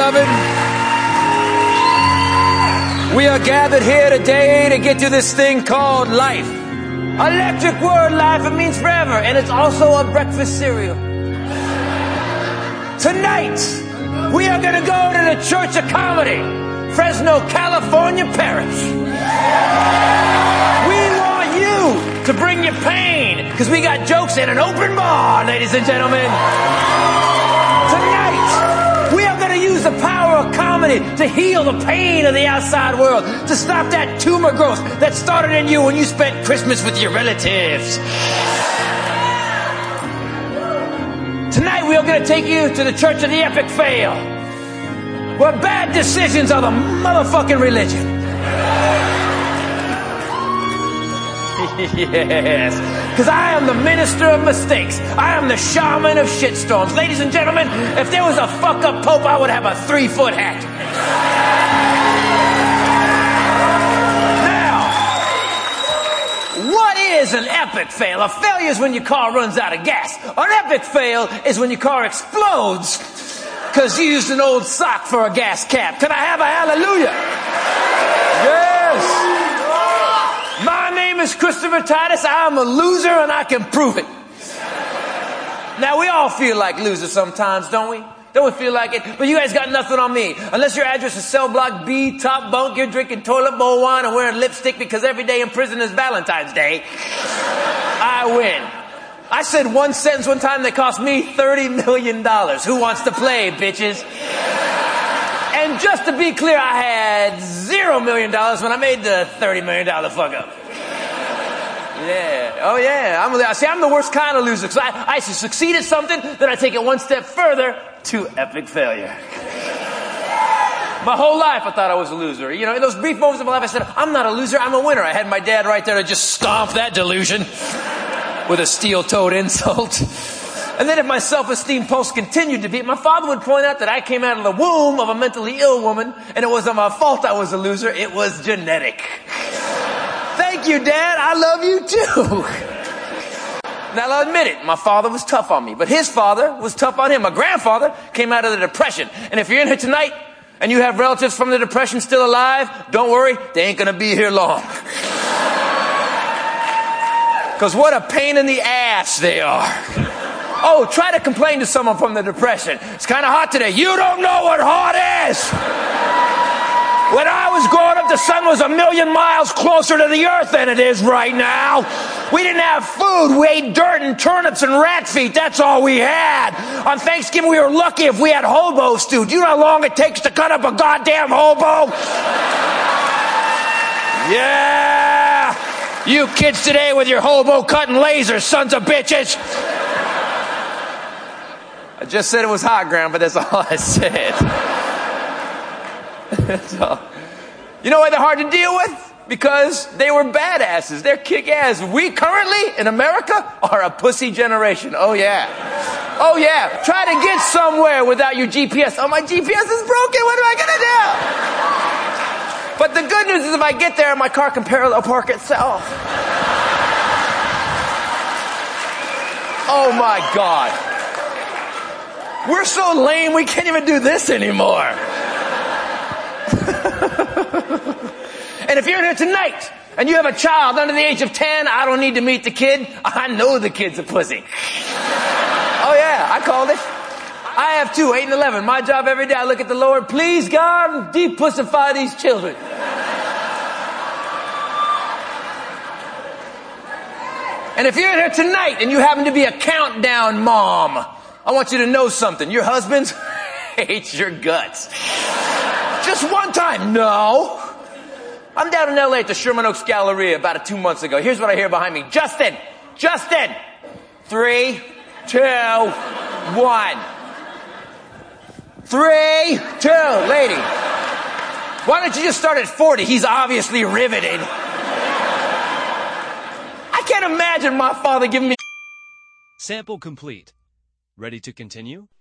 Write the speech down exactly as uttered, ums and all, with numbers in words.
beloved. We are gathered here today to get to this thing called life. Electric word, life, it means forever, and it's also a breakfast cereal. Tonight, we are going to go to the Church of Comedy, Fresno, California Parish. We want you to bring your pain, because we got jokes in an open bar, ladies and gentlemen. Tonight, we are going to use the power of comedy to heal the pain of the outside world, to stop that tumor growth that started in you when you spent Christmas with your relatives. Tonight, we are going to take you to the Church of the Epic Fail, where bad decisions are the motherfucking religion. Yes, because I am the minister of mistakes. I am the shaman of shitstorms. Ladies and gentlemen, if there was a fuck-up pope, I would have a three-foot hat. Now, what is an epic fail? A failure is when your car runs out of gas. An epic fail is when your car explodes because you used an old sock for a gas cap. Can I have a hallelujah? Yes. My name is Christopher Titus. I'm a loser and I can prove it. Now, we all feel like losers sometimes, don't we? Don't we feel like it? But you guys got nothing on me. Unless your address is cell block B, top bunk, you're drinking toilet bowl wine and wearing lipstick because every day in prison is Valentine's Day. I win. I said one sentence one time that cost me thirty million dollars. Who wants to play, bitches? And just to be clear, I had zero million dollars when I made the thirty million dollars fuck up. Yeah. Oh, yeah. I'm, see, I'm the worst kind of loser. Because I, I succeed at something, then I take it one step further to epic failure. My whole life, I thought I was a loser. You know, in those brief moments of my life, I said, I'm not a loser, I'm a winner. I had my dad right there to just stomp that delusion with a steel-toed insult. And then if my self-esteem pulse continued to beat, my father would point out that I came out of the womb of a mentally ill woman, and it wasn't my fault I was a loser, it was genetic. Thank you, Dad. I love you too. Now, I'll admit it. My father was tough on me, but his father was tough on him. My grandfather came out of the Depression. And if you're in here tonight and you have relatives from the Depression still alive, don't worry. They ain't going to be here long. Because what a pain in the ass they are. Oh, try to complain to someone from the Depression. It's kind of hot today. You don't know what hot is. When I was growing up, the sun was a million miles closer to the earth than it is right now. We didn't have food. We ate dirt and turnips and rat feet. That's all we had. On Thanksgiving, we were lucky if we had hobo stew. Do you know how long it takes to cut up a goddamn hobo? Yeah. You kids today with your hobo cutting lasers, sons of bitches. I just said it was hot, Grandma, but that's all I said. So, you know why they're hard to deal with? Because they were badasses. They're kick-ass. We currently, in America, are a pussy generation. Oh, yeah. Oh, yeah. Try to get somewhere without your G P S. Oh, my G P S is broken. What am I going to do? But the good news is if I get there, my car can parallel park itself. Oh, my God. We're so lame, we can't even do this anymore. And if you're in here tonight and you have a child under the age of ten, I don't need to meet the kid. I know the kid's a pussy. Oh yeah, I called it. I have two, eight and eleven. My job every day, I look at the Lord, please God, depussify these children. And if you're in here tonight and you happen to be a countdown mom, I want you to know something. Your husband hates your guts. Just one time. No. I'm down in L A at the Sherman Oaks Galleria about two months ago. Here's what I hear behind me. Justin, Justin. Three, two, one. Three, two. Lady, why don't you just start at forty? He's obviously riveted. I can't imagine my father giving me... Sample complete. Ready to continue?